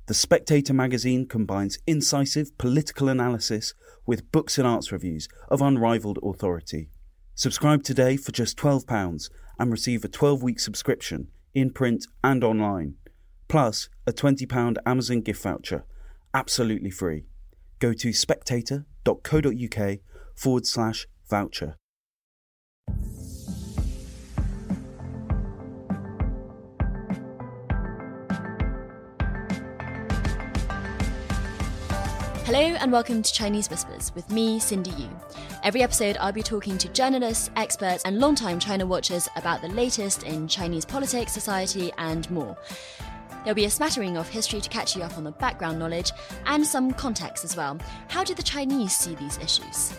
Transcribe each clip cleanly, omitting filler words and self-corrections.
The Spectator magazine combines incisive political analysis with books and arts reviews of unrivaled authority. Subscribe today for just £12 and receive a 12-week subscription in print and online, plus a £20 Amazon gift voucher, absolutely free. Go to spectator.co.uk/voucher. Hello and welcome to Chinese Whispers with me, Cindy Yu. Every episode I'll be talking to journalists, experts and long-time China watchers about the latest in Chinese politics, society and more. There'll be a smattering of history to catch you up on the background knowledge and some context as well. How do the Chinese see these issues?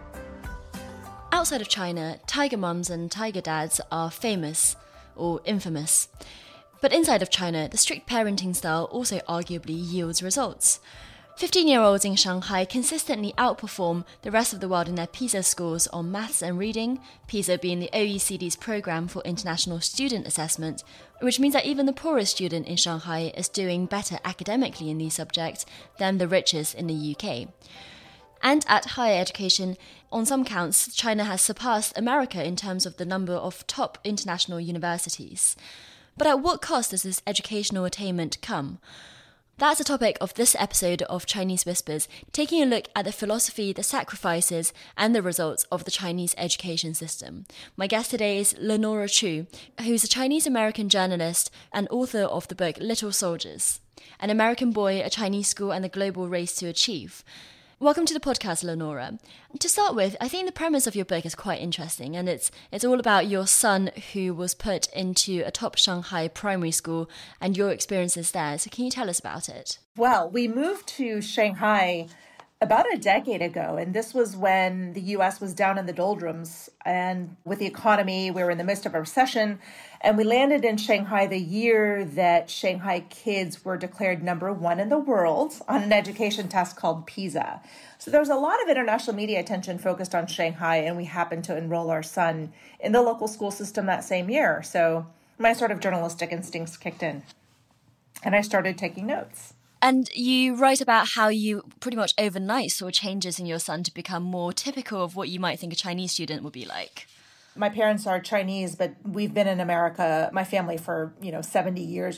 Outside of China, tiger mums and tiger dads are famous or infamous. But inside of China, the strict parenting style also arguably yields results. 15-year-olds in Shanghai consistently outperform the rest of the world in their PISA scores on maths and reading, PISA being the OECD's program for international student assessment, which means that even the poorest student in Shanghai is doing better academically in these subjects than the richest in the UK. And at higher education, on some counts, China has surpassed America in terms of the number of top international universities. But at what cost does this educational attainment come? That's the topic of this episode of Chinese Whispers, taking a look at the philosophy, the sacrifices, and the results of the Chinese education system. My guest today is Lenora Chu, who's a Chinese-American journalist and author of the book Little Soldiers, An American Boy, a Chinese School, and the Global Race to Achieve. Welcome to the podcast, Lenora. To start with, I think the premise of your book is quite interesting, and it's all about your son who was put into a top Shanghai primary school and your experiences there. So can you tell us about it? Well, we moved to Shanghai about a decade ago, and this was when the U.S. was down in the doldrums, and with the economy, we were in the midst of a recession, and we landed in Shanghai the year that Shanghai kids were declared number one in the world on an education test called PISA. So there was a lot of international media attention focused on Shanghai, and we happened to enroll our son in the local school system that same year. So my sort of journalistic instincts kicked in, and I started taking notes. And you write about how you pretty much overnight saw changes in your son to become more typical of what you might think a Chinese student would be like. My parents are Chinese, but we've been in America, my family, for 70 years,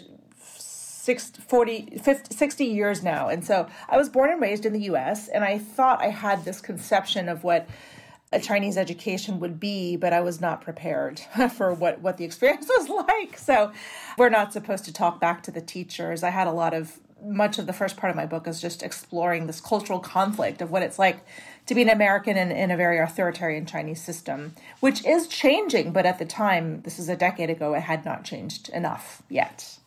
60 years now. And so I was born and raised in the U.S., and I thought I had this conception of what a Chinese education would be, but I was not prepared for what the experience was like. So we're not supposed to talk back to the teachers. I had much of the first part of my book is just exploring this cultural conflict of what it's like to be an American in a very authoritarian Chinese system, which is changing. But at the time, this is a decade ago, it had not changed enough yet.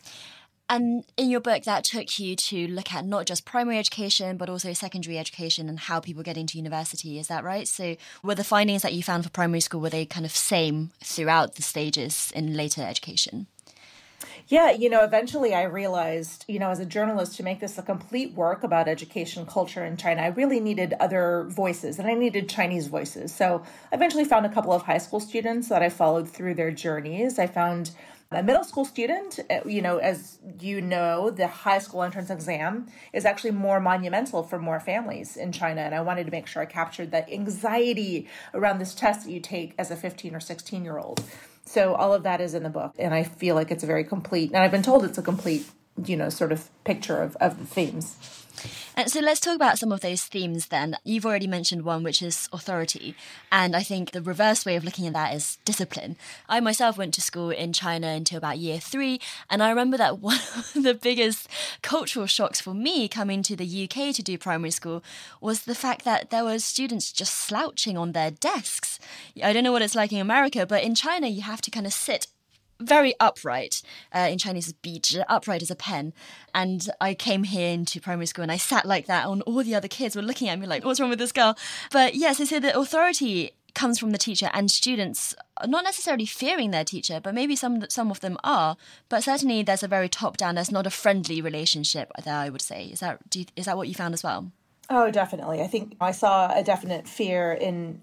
And in your book, that took you to look at not just primary education, but also secondary education and how people get into university. Is that right? So were the findings that you found for primary school, were they kind of same throughout the stages in later education? Yeah, eventually I realized, as a journalist, to make this a complete work about education culture in China, I really needed other voices, and I needed Chinese voices. So I eventually found a couple of high school students that I followed through their journeys. I found a middle school student. As you know, the high school entrance exam is actually more monumental for more families in China, and I wanted to make sure I captured that anxiety around this test that you take as a 15 or 16-year-old. So all of that is in the book, and I feel like it's a very complete, and I've been told it's a complete, sort of picture of the themes. And so let's talk about some of those themes then. You've already mentioned one, which is authority. And I think the reverse way of looking at that is discipline. I myself went to school in China until about year 3. And I remember that one of the biggest cultural shocks for me coming to the UK to do primary school was the fact that there were students just slouching on their desks. I don't know what it's like in America, but in China, you have to kind of sit very upright. In Chinese, is 笔直, upright as a pen. And I came here into primary school and I sat like that, and all the other kids were looking at me like, what's wrong with this girl? But yes, I said the authority comes from the teacher, and students are not necessarily fearing their teacher, but maybe some of them are. But certainly there's a very top-down, there's not a friendly relationship there, I would say. Is that what you found as well? Oh, definitely. I think I saw a definite fear in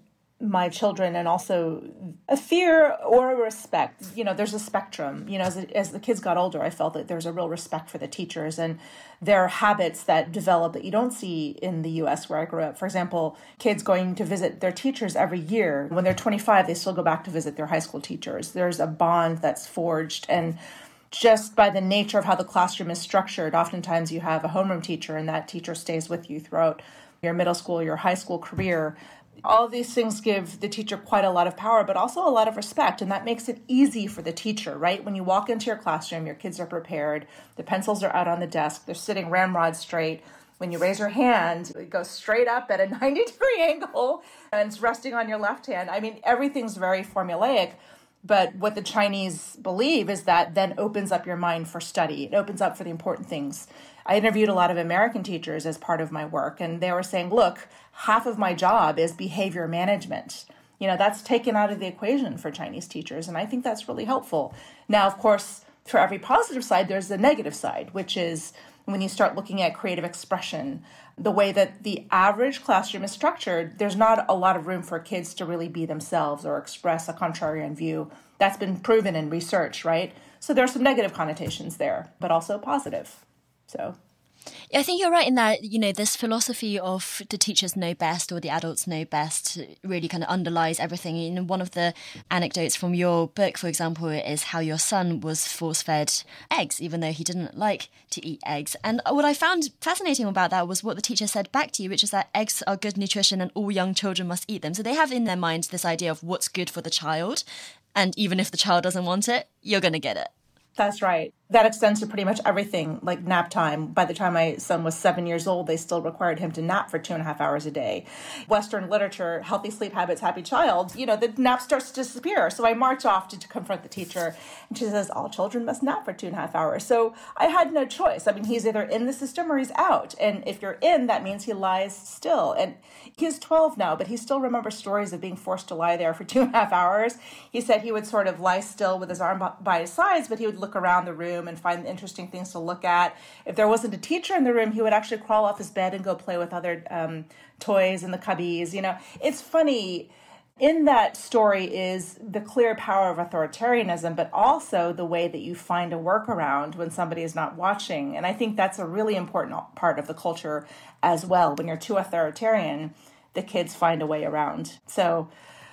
my children, and also a fear or a respect. There's a spectrum. As the kids got older, I felt that there's a real respect for the teachers, and there are habits that develop that you don't see in the U.S. where I grew up. For example, kids going to visit their teachers every year. When they're 25, they still go back to visit their high school teachers. There's a bond that's forged, and just by the nature of how the classroom is structured, oftentimes you have a homeroom teacher, and that teacher stays with you throughout your middle school, your high school career. All of these things give the teacher quite a lot of power, but also a lot of respect. And that makes it easy for the teacher, right? When you walk into your classroom, your kids are prepared. The pencils are out on the desk. They're sitting ramrod straight. When you raise your hand, it goes straight up at a 90-degree angle, and it's resting on your left hand. I mean, everything's very formulaic. But what the Chinese believe is that then opens up your mind for study. It opens up for the important things. I interviewed a lot of American teachers as part of my work, and they were saying, look, half of my job is behavior management. That's taken out of the equation for Chinese teachers, and I think that's really helpful. Now, of course, for every positive side, there's the negative side, which is when you start looking at creative expression, the way that the average classroom is structured, there's not a lot of room for kids to really be themselves or express a contrarian view. That's been proven in research, right? So there are some negative connotations there, but also positive. So Yeah, I think you're right in that, this philosophy of the teachers know best or the adults know best really kind of underlies everything. One of the anecdotes from your book, for example, is how your son was force-fed eggs, even though he didn't like to eat eggs. And what I found fascinating about that was what the teacher said back to you, which is that eggs are good nutrition and all young children must eat them. So they have in their minds this idea of what's good for the child. And even if the child doesn't want it, you're going to get it. That's right. That extends to pretty much everything, like nap time. By the time my son was 7 years old, they still required him to nap for 2.5 hours a day. Western literature, healthy sleep habits, happy child, the nap starts to disappear. So I march off to confront the teacher, and she says, all children must nap for 2.5 hours. So I had no choice. I mean, he's either in the system or he's out. And if you're in, that means he lies still. And he's 12 now, but he still remembers stories of being forced to lie there for 2.5 hours. He said he would sort of lie still with his arm by his sides, but he would look around the room and find interesting things to look at. If there wasn't a teacher in the room, he would actually crawl off his bed and go play with other toys in the cubbies. It's funny. In that story is the clear power of authoritarianism, but also the way that you find a workaround when somebody is not watching. And I think that's a really important part of the culture as well. When you're too authoritarian, the kids find a way around. So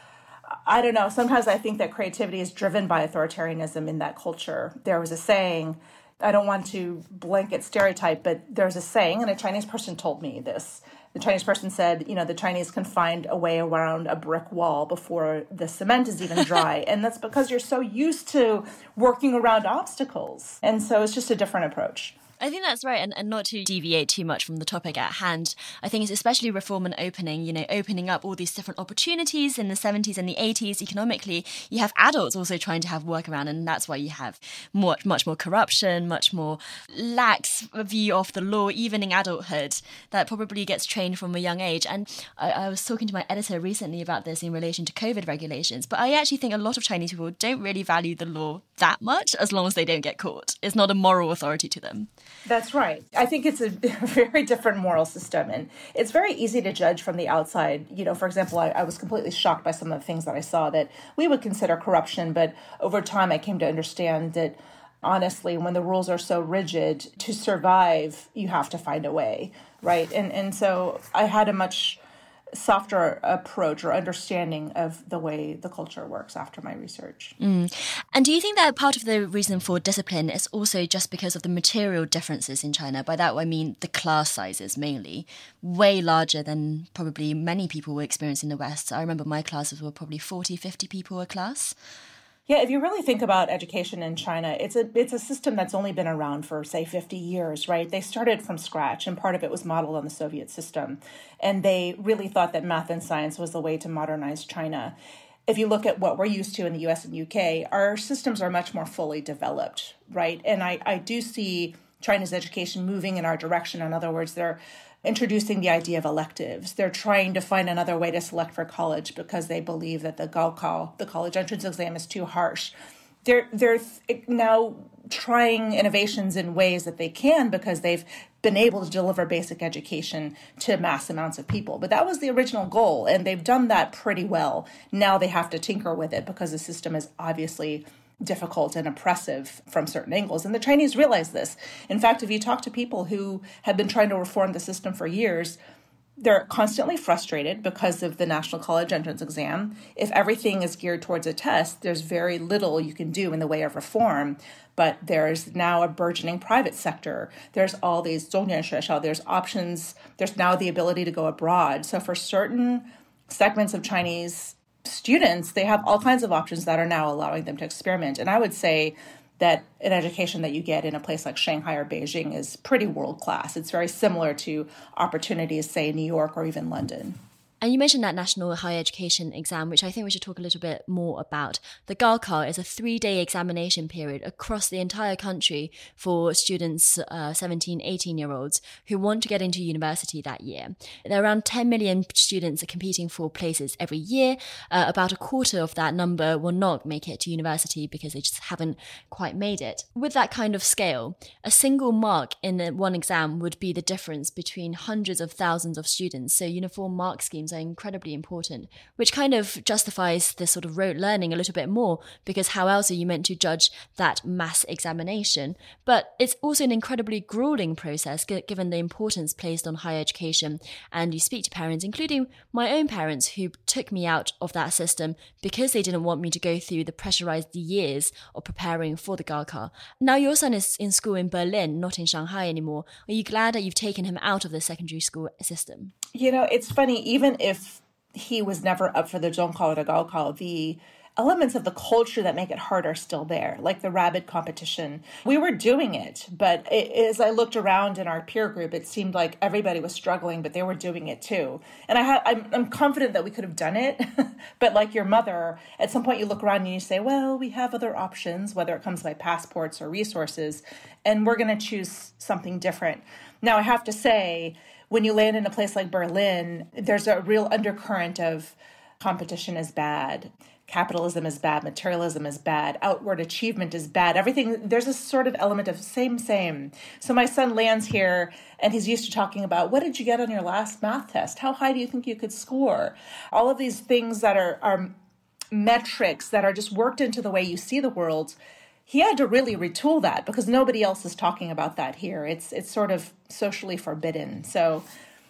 I don't know. Sometimes I think that creativity is driven by authoritarianism in that culture. There was a saying, I don't want to blanket stereotype, but there's a saying, and a Chinese person told me this. The Chinese person said, the Chinese can find a way around a brick wall before the cement is even dry. And that's because you're so used to working around obstacles. And so it's just a different approach. I think that's right. And not to deviate too much from the topic at hand, I think it's especially reform and opening, opening up all these different opportunities in the 70s and the 80s economically. You have adults also trying to have workaround, and that's why you have much more corruption, much more lax view of the law, even in adulthood, that probably gets trained from a young age. And I was talking to my editor recently about this in relation to COVID regulations, but I actually think a lot of Chinese people don't really value the law that much as long as they don't get caught. It's not a moral authority to them. That's right. I think it's a very different moral system, and it's very easy to judge from the outside. For example, I was completely shocked by some of the things that I saw that we would consider corruption, but over time I came to understand that, honestly, when the rules are so rigid, to survive, you have to find a way, right? And so I had a much softer approach or understanding of the way the culture works after my research. And do you think that part of the reason for discipline is also just because of the material differences in China? By that I mean the class sizes mainly, way larger than probably many people will experience in the West. I remember my classes were probably 40, 50 people a class. Yeah, if you really think about education in China, it's a system that's only been around for, say, 50 years, right? They started from scratch, and part of it was modeled on the Soviet system. And they really thought that math and science was the way to modernize China. If you look at what we're used to in the US and UK, our systems are much more fully developed, right? And I do see China's education moving in our direction. In other words, they're introducing the idea of electives. They're trying to find another way to select for college because they believe that the Gaokao, the college entrance exam, is too harsh. they're now trying innovations in ways that they can because they've been able to deliver basic education to mass amounts of people. But that was the original goal, and they've done that pretty well. Now they have to tinker with it because the system is obviously difficult and oppressive from certain angles. And the Chinese realize this. In fact, if you talk to people who have been trying to reform the system for years, they're constantly frustrated because of the National College entrance exam. If everything is geared towards a test, there's very little you can do in the way of reform. But there's now a burgeoning private sector. There's all these 重点学校, there's options. There's now the ability to go abroad. So for certain segments of Chinese students, they have all kinds of options that are now allowing them to experiment. And I would say that an education that you get in a place like Shanghai or Beijing is pretty world-class. It's very similar to opportunities, say, in New York or even London. And you mentioned that National Higher Education exam, which I think we should talk a little bit more about. The Gaokao is a 3-day examination period across the entire country for students, 17, 18-year-olds, who want to get into university that year. There are around 10 million students competing for places every year. About a quarter of that number will not make it to university because they just haven't quite made it. With that kind of scale, a single mark in one exam would be the difference between hundreds of thousands of students. So uniform mark schemes are incredibly important, which kind of justifies this sort of rote learning a little bit more, because how else are you meant to judge that mass examination? But it's also an incredibly grueling process given the importance placed on higher education. And you speak to parents, including my own parents, who took me out of that system because they didn't want me to go through the pressurized years of preparing for the Gaokao. Now your son is in school in Berlin, not in Shanghai anymore. Are you glad that you've taken him out of the secondary school system? You know, it's funny, even if he was never up for the Zhongkao or the Gaokao, the elements of the culture that make it hard are still there, like the rabid competition. We were doing it, but as I looked around in our peer group, it seemed like everybody was struggling, but they were doing it too. And I'm confident that we could have done it, but like your mother, at some point you look around and you say, well, we have other options, whether it comes by passports or resources, and we're going to choose something different. Now, I have to say, when you land in a place like Berlin, there's a real undercurrent of competition is bad, capitalism is bad, materialism is bad, outward achievement is bad. Everything, there's a sort of element of same. So my son lands here and he's used to talking about, what did you get on your last math test? How high do you think you could score? All of these things that are metrics that are just worked into the way you see the world. He had to really retool that because nobody else is talking about that here. It's sort of socially forbidden. So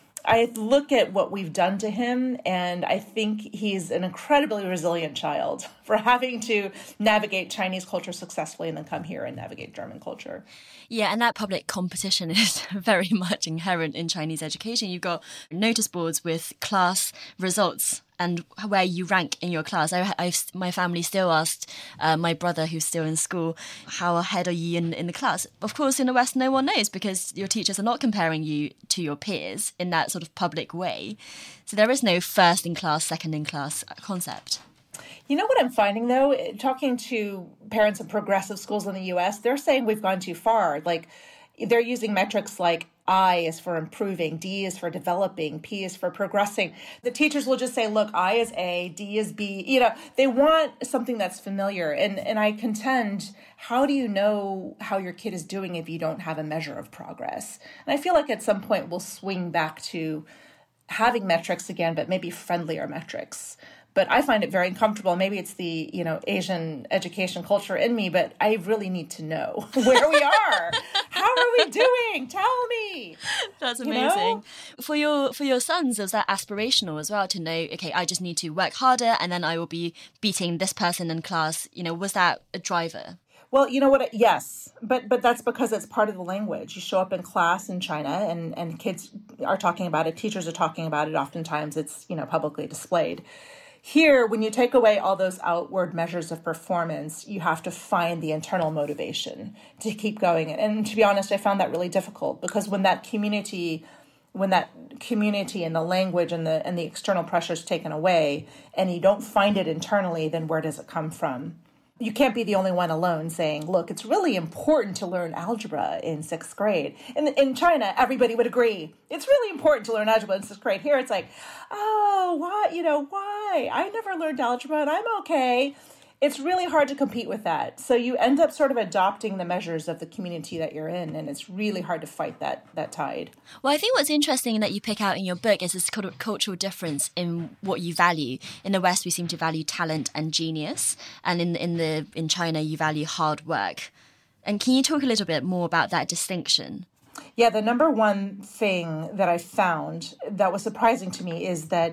I look at what we've done to him, and I think he's an incredibly resilient child for having to navigate Chinese culture successfully and then come here and navigate German culture. Yeah, and that public competition is very much inherent in Chinese education. You've got notice boards with class results and where you rank in your class. My family still asked my brother, who's still in school, how ahead are you in the class? Of course, in the West, no one knows because your teachers are not comparing you to your peers in that sort of public way. So there is no first in class, second in class concept. You know what I'm finding, though? Talking to parents of progressive schools in the U.S., they're saying we've gone too far. Like, they're using metrics like I is for improving, D is for developing, P is for progressing. The teachers will just say, look, I is A, D is B. You know, they want something that's familiar. And I contend, how do you know how your kid is doing if you don't have a measure of progress? And I feel like at some point we'll swing back to having metrics again, but maybe friendlier metrics. But I find it very uncomfortable. Maybe it's the, Asian education culture in me, but I really need to know where we are. How are we doing? Tell me. That's amazing. For your sons, was that aspirational as well to know, okay, I just need to work harder and then I will be beating this person in class? Was that a driver? Well, you know what? Yes, but that's because it's part of the language. You show up in class in China and kids are talking about it. Teachers are talking about it. Oftentimes it's, publicly displayed. Here, when you take away all those outward measures of performance, you have to find the internal motivation to keep going. And to be honest, I found that really difficult because when that community and the language and the external pressure is taken away and you don't find it internally, then where does it come from? You can't be the only one alone saying, look, it's really important to learn algebra in 6th grade. In China, everybody would agree. It's really important to learn algebra in 6th grade. Here, it's like, oh, why? Why? I never learned algebra and I'm okay. it's really hard to compete with that. So you end up sort of adopting the measures of the community that you're in, and it's really hard to fight that tide. Well, I think what's interesting that you pick out in your book is this cultural difference in what you value. In the West, we seem to value talent and genius, and in China, you value hard work. And can you talk a little bit more about that distinction? Yeah, the number one thing that I found that was surprising to me is that,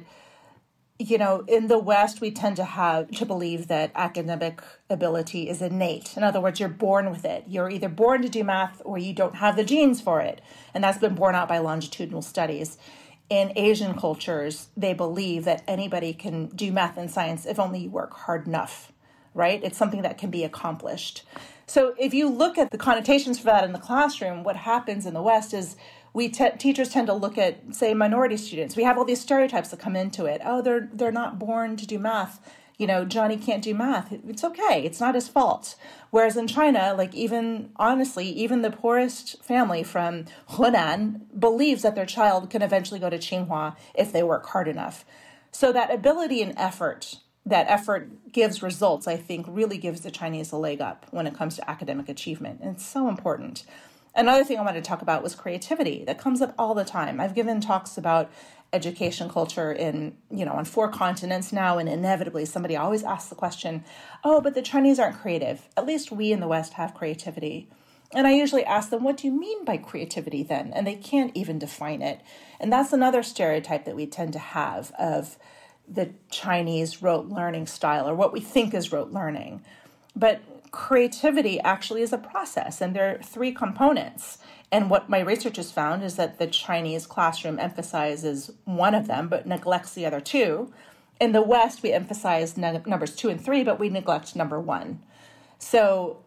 in the West, we tend to believe that academic ability is innate. In other words, you're born with it. You're either born to do math or you don't have the genes for it. And that's been borne out by longitudinal studies. In Asian cultures, they believe that anybody can do math and science if only you work hard enough, right? It's something that can be accomplished. So if you look at the connotations for that in the classroom, what happens in the West is teachers tend to look at, say, minority students. We have all these stereotypes that come into it. Oh, they're not born to do math. Johnny can't do math. It's okay. It's not his fault. Whereas in China, even the poorest family from Hunan believes that their child can eventually go to Tsinghua if they work hard enough. So that ability and effort, that effort gives results, I think really gives the Chinese a leg up when it comes to academic achievement. And it's so important. Another thing I wanted to talk about was creativity. That comes up all the time. I've given talks about education culture on 4 continents now, and inevitably somebody always asks the question, oh, but the Chinese aren't creative. At least we in the West have creativity. And I usually ask them, what do you mean by creativity then? And they can't even define it. And that's another stereotype that we tend to have of the Chinese rote learning style, or what we think is rote learning. But creativity actually is a process, and there are 3 components. And what my research has found is that the Chinese classroom emphasizes one of them, but neglects the other 2. In the West, we emphasize numbers 2 and 3, but we neglect number 1. So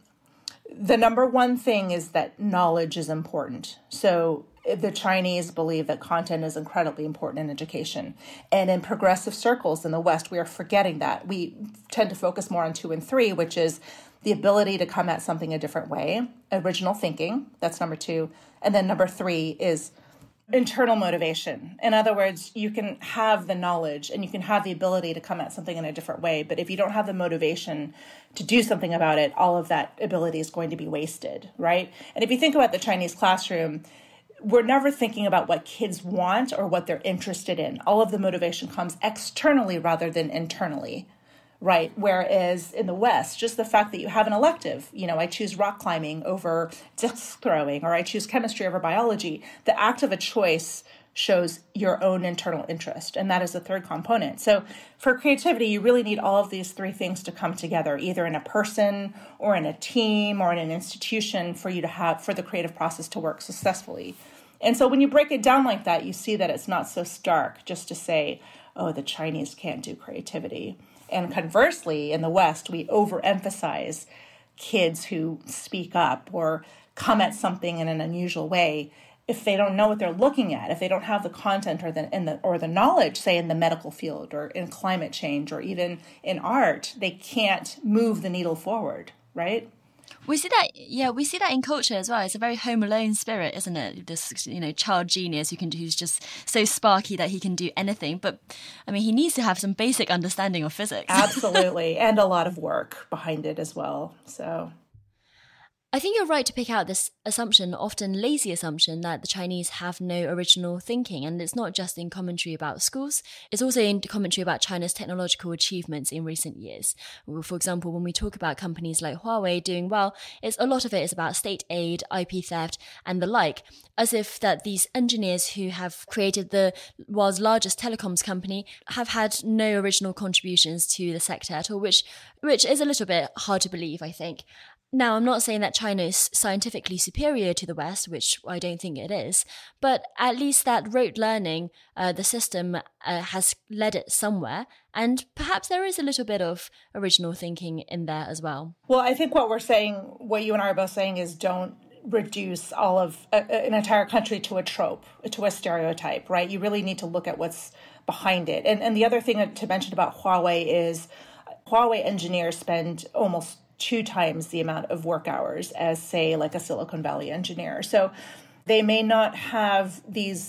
the number 1 thing is that knowledge is important. So the Chinese believe that content is incredibly important in education. And in progressive circles in the West, we are forgetting that. We tend to focus more on 2 and 3, which is the ability to come at something a different way, original thinking, that's number 2. And then number 3 is internal motivation. In other words, you can have the knowledge and you can have the ability to come at something in a different way, but if you don't have the motivation to do something about it, all of that ability is going to be wasted, right? And if you think about the Chinese classroom, we're never thinking about what kids want or what they're interested in. All of the motivation comes externally rather than internally, right? Whereas in the West, just the fact that you have an elective, I choose rock climbing over disc throwing, or I choose chemistry over biology. The act of a choice shows your own internal interest, and that is the 3rd component. So for creativity, you really need all of these 3 things to come together, either in a person or in a team or in an institution for the creative process to work successfully. And so when you break it down like that, you see that it's not so stark just to say, oh, the Chinese can't do creativity. And conversely, in the West, we overemphasize kids who speak up or come at something in an unusual way. If they don't know what they're looking at, if they don't have the content or the knowledge, say in the medical field or in climate change or even in art, they can't move the needle forward, right? We see that in culture as well. It's a very Home Alone spirit, isn't it? This, child genius who's just so sparky that he can do anything. But, he needs to have some basic understanding of physics. Absolutely. And a lot of work behind it as well. So I think you're right to pick out this assumption, often lazy assumption, that the Chinese have no original thinking. And it's not just in commentary about schools, it's also in commentary about China's technological achievements in recent years. For example, when we talk about companies like Huawei doing well, a lot of it is about state aid, IP theft, and the like, as if that these engineers who have created the world's largest telecoms company have had no original contributions to the sector at all, which is a little bit hard to believe, I think. Now, I'm not saying that China is scientifically superior to the West, which I don't think it is, but at least that rote learning, the system has led it somewhere, and perhaps there is a little bit of original thinking in there as well. Well, I think what you and I are both saying is don't reduce all of an entire country to a trope, to a stereotype, right? You really need to look at what's behind it. And the other thing to mention about Huawei is Huawei engineers spend almost 2 times the amount of work hours as, say, like a Silicon Valley engineer. So they may not have these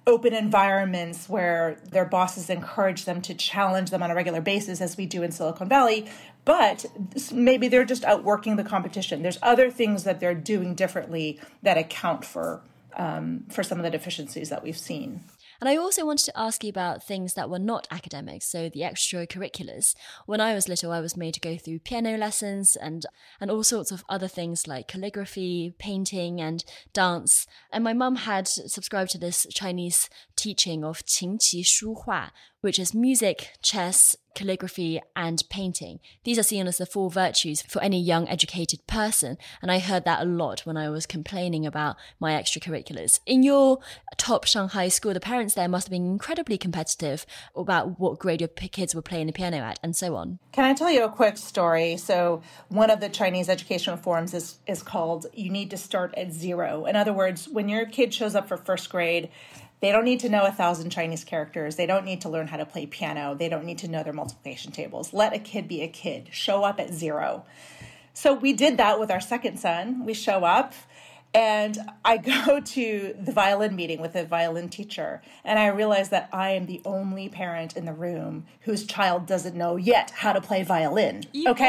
open environments where their bosses encourage them to challenge them on a regular basis, as we do in Silicon Valley. But maybe they're just outworking the competition. There's other things that they're doing differently that account for some of the deficiencies that we've seen. And I also wanted to ask you about things that were not academics, so the extracurriculars. When I was little, I was made to go through piano lessons and all sorts of other things like calligraphy, painting and dance. And my mum had subscribed to this Chinese teaching of 琴棋书画, which is music, chess, calligraphy, and painting. These are seen as the four virtues for any young educated person, and I heard that a lot when I was complaining about my extracurriculars. In your top Shanghai school, the parents there must have been incredibly competitive about what grade your kids were playing the piano at, and so on. Can I tell you a quick story? So one of the Chinese education reforms is called You Need to Start at Zero. In other words, when your kid shows up for first grade, they don't need to know 1,000 Chinese characters. They don't need to learn how to play piano. They don't need to know their multiplication tables. Let a kid be a kid. Show up at zero. So we did that with our second son. We show up, and I go to the violin meeting with a violin teacher, and I realize that I am the only parent in the room whose child doesn't know yet how to play violin. You bought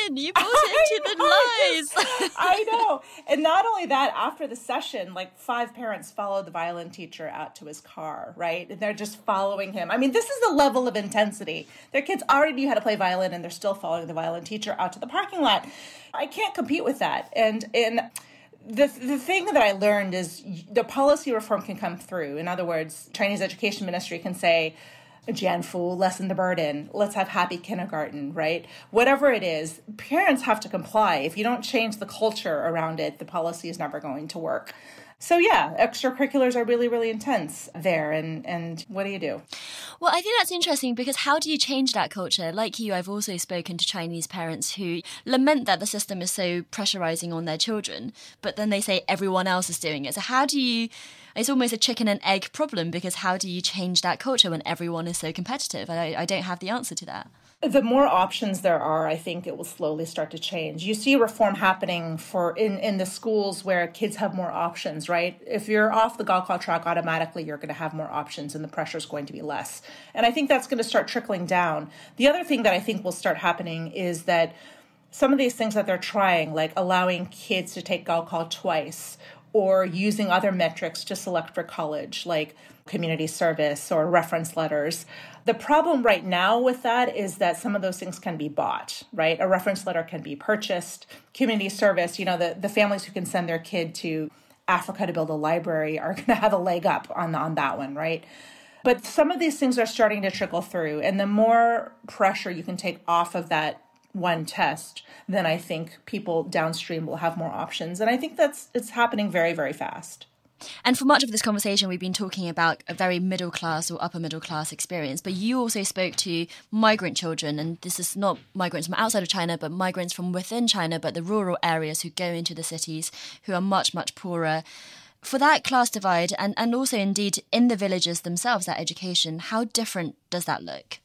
into the lies. I know. And not only that, after the session, like 5 parents followed the violin teacher out to his car, right? And they're just following him. I mean, this is the level of intensity. Their kids already knew how to play violin, and they're still following the violin teacher out to the parking lot. I can't compete with that. And the thing that I learned is the policy reform can come through. In other words, Chinese Education Ministry can say, Jianfu, lessen the burden. Let's have happy kindergarten, right? Whatever it is, parents have to comply. If you don't change the culture around it, the policy is never going to work. So yeah, extracurriculars are really, really intense there. And what do you do? Well, I think that's interesting because how do you change that culture? Like you, I've also spoken to Chinese parents who lament that the system is so pressurizing on their children, but then they say everyone else is doing it. So how do you, it's almost a chicken and egg problem, because how do you change that culture when everyone is so competitive? I don't have the answer to that. The more options there are, I think it will slowly start to change. You see reform happening in the schools where kids have more options, right? If you're off the Gaokao track, automatically you're going to have more options and the pressure is going to be less. And I think that's going to start trickling down. The other thing that I think will start happening is that some of these things that they're trying, like allowing kids to take Gaokao twice or using other metrics to select for college, like community service or reference letters. The problem right now with that is that some of those things can be bought, right? A reference letter can be purchased. Community service, the families who can send their kid to Africa to build a library are going to have a leg up on that one, right? But some of these things are starting to trickle through. And the more pressure you can take off of that one test, then I think people downstream will have more options. And I think it's happening very, very fast. And for much of this conversation, we've been talking about a very middle class or upper middle class experience. But you also spoke to migrant children, and this is not migrants from outside of China, but migrants from within China, but the rural areas who go into the cities, who are much, much poorer. For that class divide, and also indeed in the villages themselves, that education, how different does that look?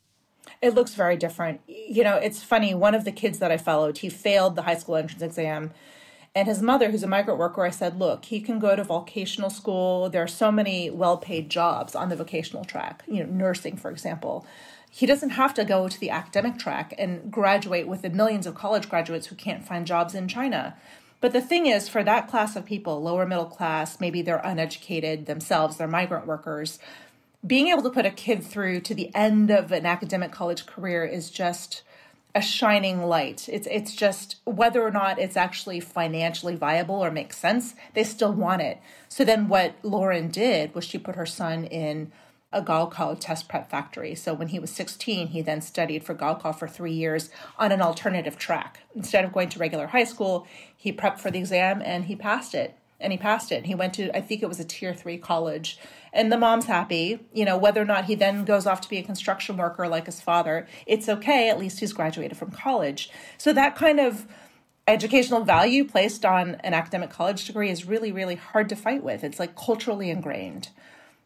It looks very different. It's funny. One of the kids that I followed, he failed the high school entrance exam. And his mother, who's a migrant worker, I said, look, he can go to vocational school. There are so many well-paid jobs on the vocational track, nursing, for example. He doesn't have to go to the academic track and graduate with the millions of college graduates who can't find jobs in China. But the thing is, for that class of people, lower middle class, maybe they're uneducated themselves, they're migrant workers, being able to put a kid through to the end of an academic college career is just a shining light. It's just whether or not it's actually financially viable or makes sense, they still want it. So then what Lauren did was she put her son in a Gaokao test prep factory. So when he was 16, he then studied for Gaokao for 3 years on an alternative track. Instead of going to regular high school, he prepped for the exam and he passed it. He went to, I think it was a tier 3 college. And the mom's happy, whether or not he then goes off to be a construction worker like his father, it's okay. At least he's graduated from college. So that kind of educational value placed on an academic college degree is really, really hard to fight with. It's like culturally ingrained.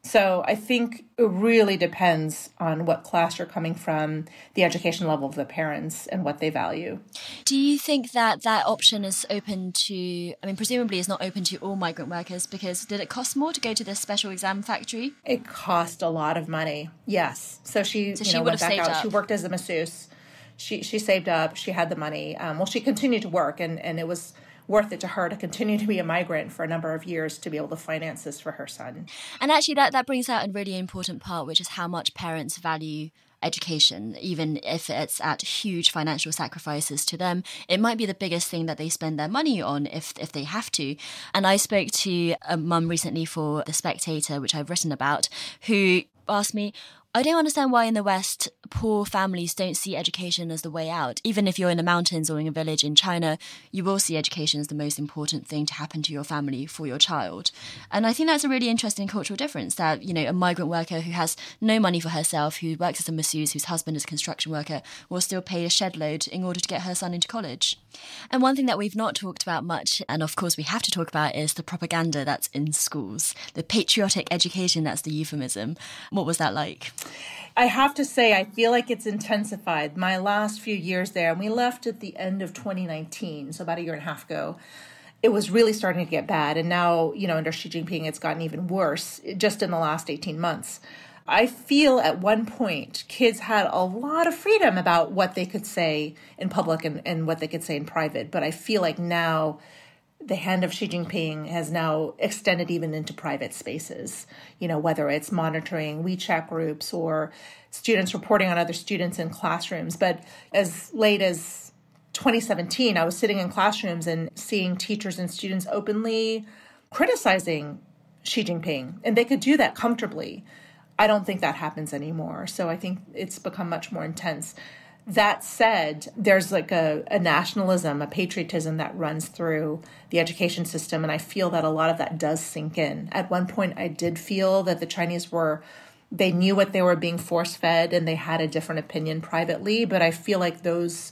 So I think it really depends on what class you're coming from, the education level of the parents, and what they value. Do you think that that option is open to, presumably it's not open to all migrant workers, because did it cost more to go to this special exam factory? It cost a lot of money, yes. So she went back out. She worked as a masseuse. She saved up. She had the money. She continued to work, and it was worth it to her to continue to be a migrant for a number of years to be able to finance this for her son. And actually that brings out a really important part, which is how much parents value education, even if it's at huge financial sacrifices to them. It might be the biggest thing that they spend their money on if they have to. And I spoke to a mum recently for The Spectator, which I've written about, who asked me, I don't understand why in the West poor families don't see education as the way out. Even if you're in the mountains or in a village in China, you will see education as the most important thing to happen to your family for your child. And I think that's a really interesting cultural difference, that, a migrant worker who has no money for herself, who works as a masseuse, whose husband is a construction worker, will still pay a shed load in order to get her son into college. And one thing that we've not talked about much, and of course we have to talk about, is the propaganda that's in schools. The patriotic education, that's the euphemism. What was that like? I have to say, I feel like it's intensified. My last few years there, and we left at the end of 2019, so about a year and a half ago, it was really starting to get bad. And now, under Xi Jinping, it's gotten even worse just in the last 18 months. I feel at one point, kids had a lot of freedom about what they could say in public and what they could say in private. But I feel like now the hand of Xi Jinping has now extended even into private spaces, whether it's monitoring WeChat groups or students reporting on other students in classrooms. But as late as 2017, I was sitting in classrooms and seeing teachers and students openly criticizing Xi Jinping, and they could do that comfortably. I don't think that happens anymore. So I think it's become much more intense. That said, there's like a nationalism, a patriotism that runs through the education system. And I feel that a lot of that does sink in. At one point, I did feel that the Chinese they knew what they were being force-fed and they had a different opinion privately. But I feel like those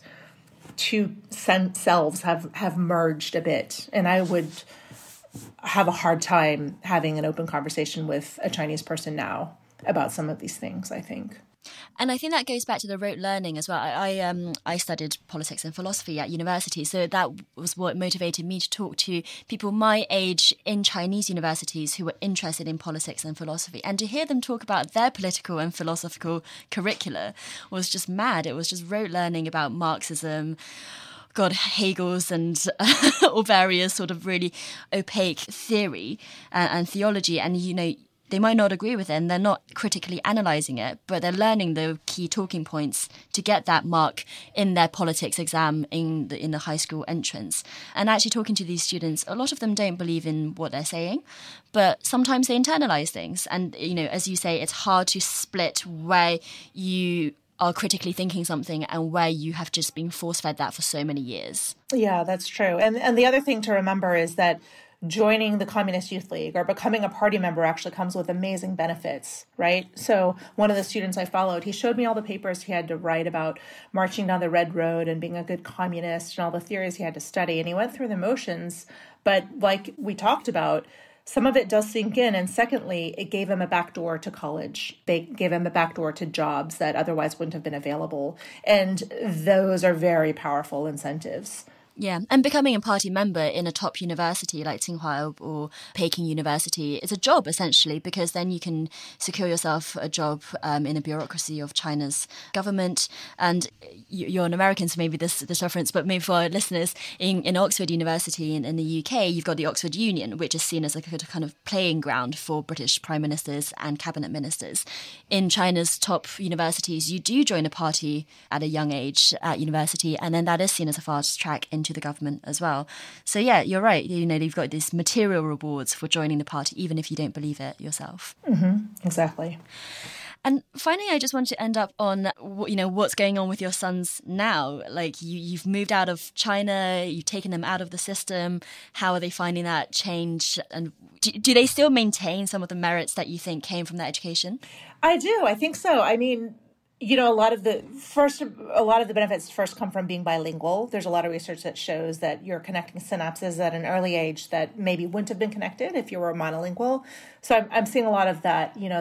two selves have merged a bit. And I would have a hard time having an open conversation with a Chinese person now about some of these things, I think. And I think that goes back to the rote learning as well. I studied politics and philosophy at university, so that was what motivated me to talk to people my age in Chinese universities who were interested in politics and philosophy. And to hear them talk about their political and philosophical curricula was just mad. It was just rote learning about Marxism, Hegel's and or various sort of really opaque theory and theology. And, they might not agree with it and they're not critically analysing it, but they're learning the key talking points to get that mark in their politics exam in the high school entrance. And actually talking to these students, a lot of them don't believe in what they're saying, but sometimes they internalise things. And, as you say, it's hard to split where you are critically thinking something and where you have just been force-fed that for so many years. Yeah, that's true. And the other thing to remember is that joining the Communist Youth League or becoming a party member actually comes with amazing benefits, right? So one of the students I followed, he showed me all the papers he had to write about marching down the Red Road and being a good communist and all the theories he had to study. And he went through the motions, but like we talked about, some of it does sink in. And secondly, it gave him a backdoor to college. They gave him a backdoor to jobs that otherwise wouldn't have been available. And those are very powerful incentives. Yeah, and becoming a party member in a top university like Tsinghua or Peking University is a job, essentially, because then you can secure yourself a job in a bureaucracy of China's government. And you're an American, so maybe this reference, but maybe for our listeners, in Oxford University in the UK, you've got the Oxford Union, which is seen as like a kind of playing ground for British prime ministers and cabinet ministers. In China's top universities, you do join a party at a young age at university, and then that is seen as a fast track into the government as well. So yeah, you're right. You've got these material rewards for joining the party, even if you don't believe it yourself. Mm-hmm. Exactly. And finally, I just want to end up on, what's going on with your sons now. Like you've moved out of China, you've taken them out of the system. How are they finding that change? And do they still maintain some of the merits that you think came from that education? I do. I think so. I mean, You know, a lot of the benefits first come from being bilingual. There's a lot of research that shows that you're connecting synapses at an early age that maybe wouldn't have been connected if you were monolingual. So I'm seeing a lot of that. You know,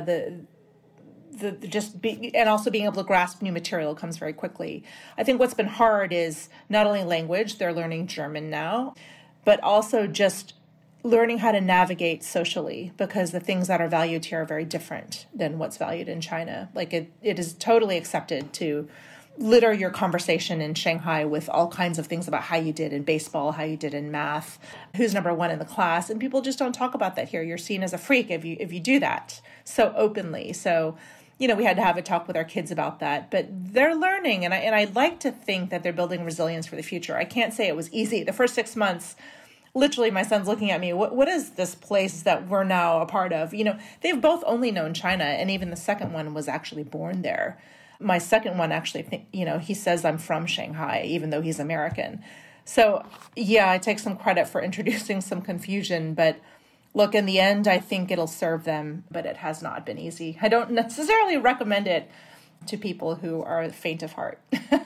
and also being able to grasp new material comes very quickly. I think what's been hard is not only language, they're learning German now, but also just learning how to navigate socially, because the things that are valued here are very different than what's valued in China. Like it is totally accepted to litter your conversation in Shanghai with all kinds of things about how you did in baseball, how you did in math, who's number one in the class. And people just don't talk about that here. You're seen as a freak if you do that so openly. So, you know, we had to have a talk with our kids about that, but they're learning. And I'd like to think that they're building resilience for the future. I can't say it was easy. The first 6 months, literally, my son's looking at me, what is this place that we're now a part of? You know, they've both only known China, and even the second one was actually born there. My second one actually, he says I'm from Shanghai, even though he's American. So, yeah, I take some credit for introducing some confusion, but look, in the end, I think it'll serve them, but it has not been easy. I don't necessarily recommend it to people who are faint of heart.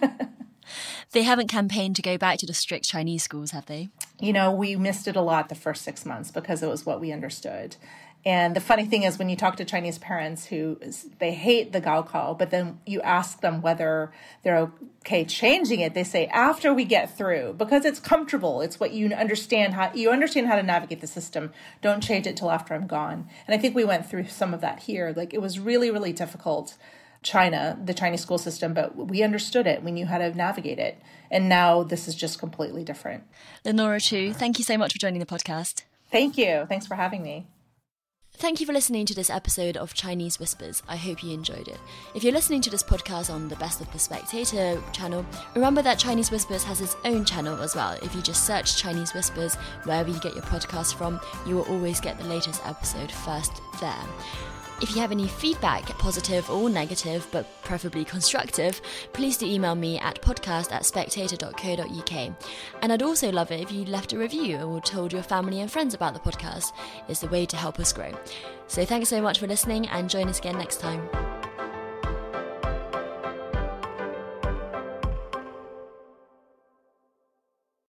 They haven't campaigned to go back to the strict Chinese schools, have they? You know, we missed it a lot the first 6 months because it was what we understood. And the funny thing is when you talk to Chinese parents they hate the Gaokao, but then you ask them whether they're okay changing it, they say, after we get through, because it's comfortable. It's what you understand how to navigate the system. Don't change it till after I'm gone. And I think we went through some of that here. Like it was really, really difficult. The Chinese school system, but we understood it. We knew how to navigate it. And now this is just completely different. Lenora Chu, thank you so much for joining the podcast. Thank you. Thanks for having me. Thank you for listening to this episode of Chinese Whispers. I hope you enjoyed it. If you're listening to this podcast on the Best of the Spectator channel, remember that Chinese Whispers has its own channel as well. If you just search Chinese Whispers wherever you get your podcast from, you will always get the latest episode first there. If you have any feedback, positive or negative, but preferably constructive, please do email me at podcast@spectator.co.uk. And I'd also love it if you left a review or told your family and friends about the podcast. It's the way to help us grow. So thanks so much for listening and join us again next time.